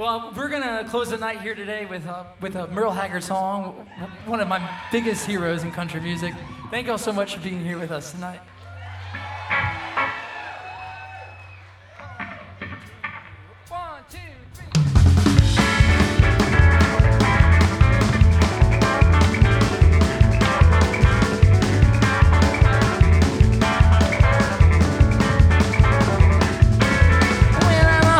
Well, we're gonna close the night here today with a Merle Haggard song, one of my biggest heroes in country music. Thank you all so much for being here with us tonight.